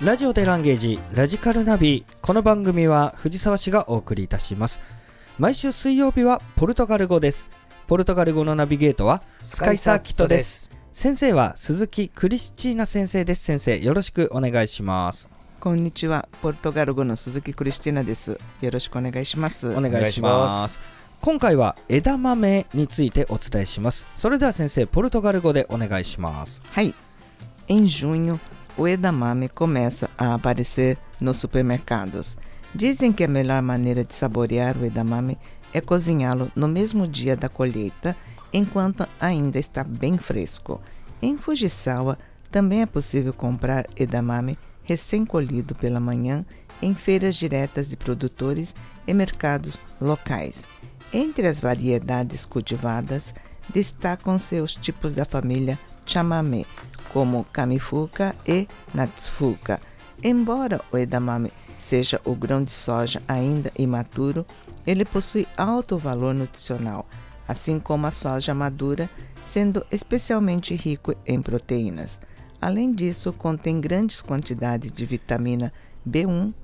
ラジオでランゲージラジカルナビ。この番組は藤沢市がお送りいたします。毎週水曜日はポルトガル語です。ポルトガル語のナビゲートはスカイサーキットです。先生は鈴木クリスチーナ先生です。先生、よろしくお願いします。 こんにちは。ポルトガル語の鈴木クリスティーナです。よろしくお願いします。 お願いします。今回は枝豆についてお伝えします。それでは先生、ポルトガル語でお願いします。 はい。Em junho, o edamame começa a aparecer nos supermercados. Dizem que a melhor maneira de saborear o edamame é cozinhá-lo no mesmo dia da colheita, enquanto ainda está bem fresco. Em Fujisawa, também é possível comprar edamame recém-colhido pela manhã em feiras diretas de produtores e mercados locais. Entre as variedades cultivadas, destacam-se os tipos da família chamamé, como Kamifuka e Natsufuka. Embora o edamame seja o grão de soja ainda imaturo, ele possui alto valor nutricional, assim como a soja madura, sendo especialmente rico em proteínas. Além disso, contém grandes quantidades de vitamina B1,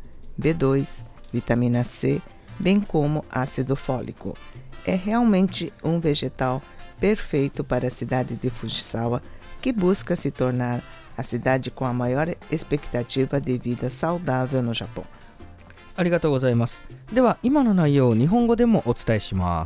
B2, vitamina C, bem como ácido fólico. É realmente um vegetal perfeito para a cidade de Fujisawa, que busca se tornar a cidade com a maior expectativa de vida saudável no Japão. ありがとうございます。では今の内容を日本語でもお伝えします。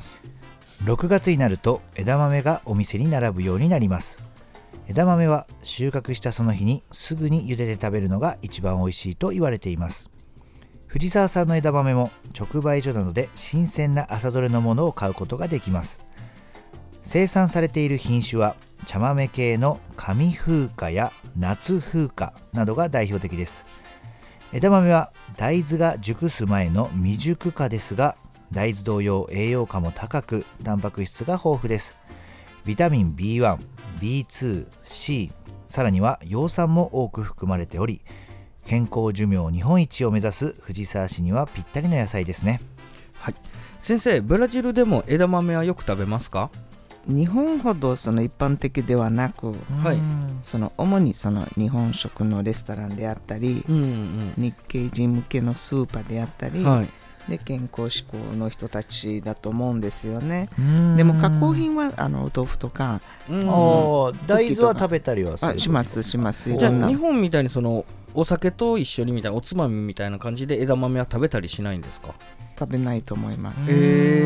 6月になると枝豆がお店に並ぶようになります。枝豆は収穫したその日にすぐに茹でて食べるのが一番おいしいと言われています。藤沢産の枝豆も直売所などで新鮮な朝どれのものを買うことができます。生産されている品種は茶豆系の上風花や夏風花などが代表的です。枝豆は大豆が熟す前の未熟花ですが、大豆同様栄養価も高くタンパク質が豊富です。ビタミン B1、B2、C、さらには葉酸も多く含まれており、健康寿命日本一を目指す藤沢市にはぴったりの野菜ですね。 はい。先生、ブラジルでも枝豆はよく食べますか？ 日本ほどその一般的ではなく、 はい、 主にその日本食のレストランであったり、日系人向けのスーパーであったり、で健康志向の人たちだと思うんですよね。でも加工品はお豆腐とか、 大豆は食べたりはする？しますします。 じゃあ日本みたいにそのお酒と一緒にみたいなおつまみみたいな感じで枝豆は食べたりしないんですか？ 食べないと思います。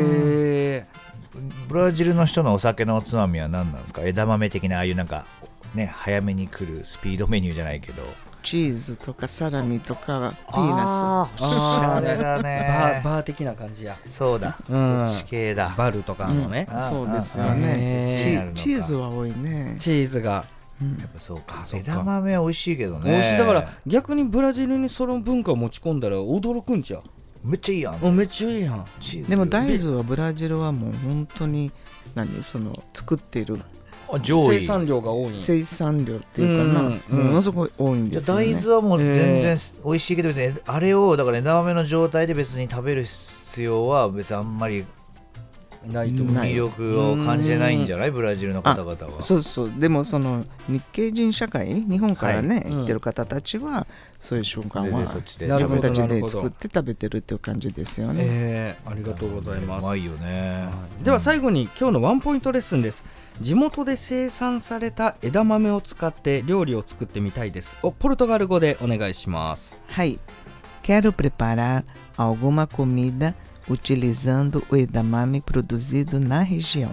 ブラジルの人のお酒のおつまみは何なんですか？枝豆的なああいうなんかね、早めに来るスピードメニューじゃないけど、 チーズとかサラミとかピーナッツ。 おしゃれだね。 バー的な感じや。 そうだ、そっち系だ。 バルとかのね、 そうですよね。チーズは多いね。 チーズがやっぱそうか。枝豆は美味しいけどね。 美味しい。だから逆にブラジルにその文化を持ち込んだら驚くんちゃう？ めっちゃいいやん。 めっちゃいいやん。 でも大豆はブラジルはもう本当に作っている生産量が多い。 生産量っていうかな、ものすごい多いんですよね。 大豆はもう全然美味しいけど、別にあれをだから枝豆の状態で別に食べる必要は別にあんまりないと魅力を感じてないんじゃない？ブラジルの方々は。 そうそう。でもその日系人社会、日本からね、行ってる方たちはそういう瞬間は自分たちで作って食べてるっていう感じですよね。 ありがとうございます。 うまいよね。 では最後に今日のワンポイントレッスンです。地元で生産された枝豆を使って料理を作ってみたいです。ポルトガル語でお願いします。 はい。Quero preparar alguma comida utilizando o edamame produzido na região.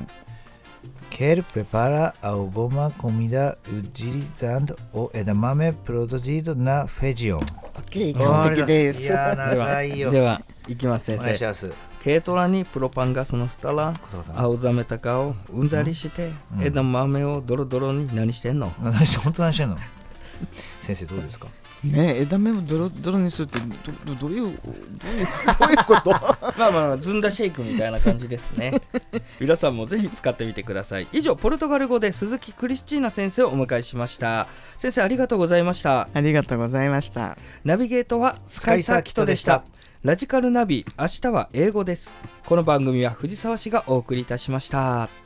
Quero preparar alguma comida utilizando o edamame produzido na região. OK、完璧です。 いや長いよ。 では行きます先生。 お願いします。 軽トラにプロパンガスのしたら青ざめたかをうんざりして枝豆をドロドロに何してんの？ 本当何してんの？先生どうですか？ ね、枝豆をドロドロにするってどういうことまあずんだシェイクみたいな感じですね。皆さんもぜひ使ってみてください。以上、ポルトガル語で鈴木クリスチーナ先生をお迎えしました。先生、ありがとうございました。 ありがとうございました。 ナビゲートはスカイサーキットでした。ラジカルナビ、明日は英語です。この番組は藤沢市がお送りいたしました。